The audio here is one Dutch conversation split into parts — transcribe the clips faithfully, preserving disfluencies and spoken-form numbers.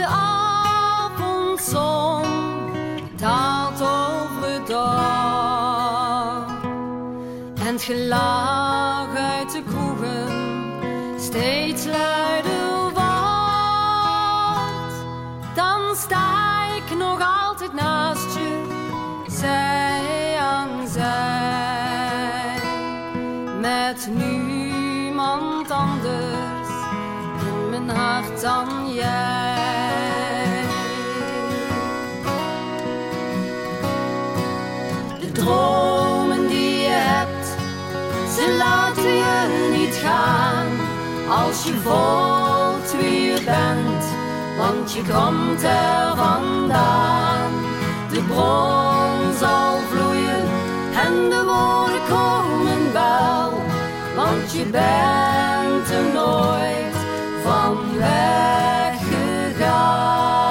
de avondzon daalt over het dorp en het gelach uit de kroegen steeds luider wordt, dan sta ik nog altijd naast je, zij aan zij, met niemand anders in mijn hart dan jij. De dromen die je hebt, ze laten je niet gaan, als je voelt wie je bent, want je komt er vandaan. De bron zal vloeien en de woorden komen wel, want je bent er nooit van weggegaan.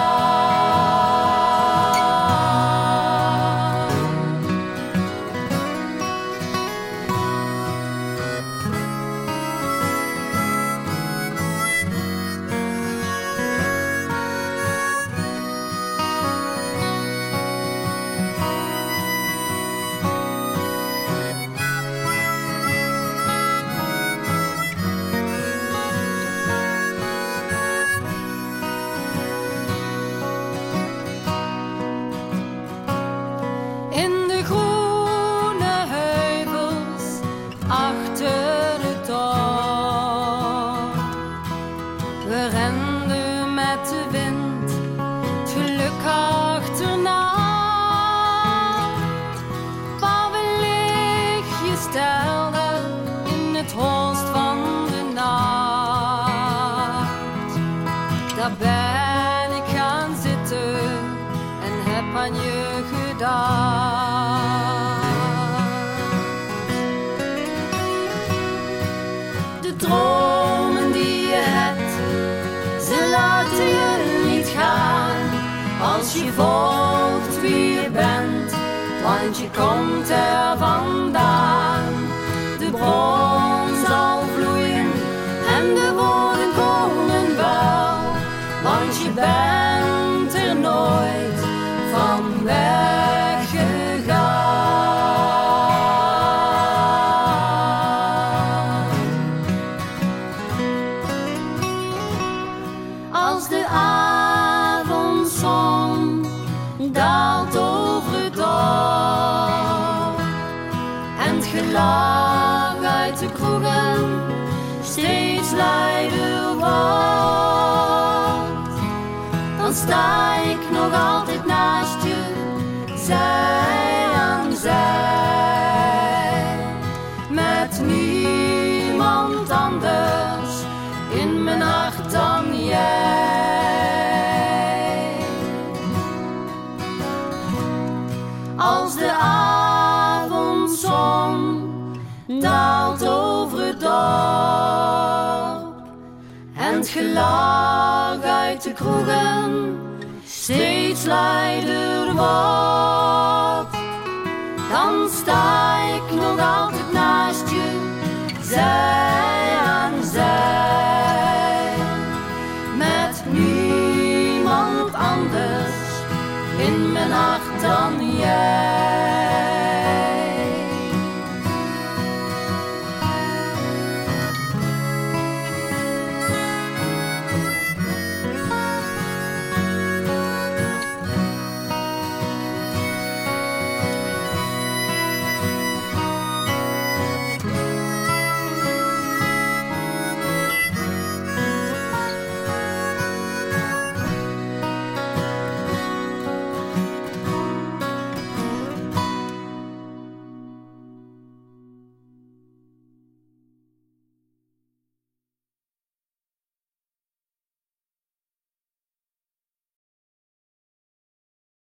Daar ben ik gaan zitten en heb aan je gedacht. De dromen die je hebt, ze laten je niet gaan, als je volgt wie je bent, want je komt er vandaan. De bron zal vloeien en de woorden komen wel, want je bent er nooit van weggegaan. Als de avondzon daalt over het dorp en het gelach uit de kroegen steeds luider wordt, dan sta ik nog altijd naast je, zij aan zij, met niemand anders in mijn hart dan jij. Als de avondzon daalt over het dorp en het gelach uit de kroegen steeds luider wordt, dan sta ik nog altijd naast je, zij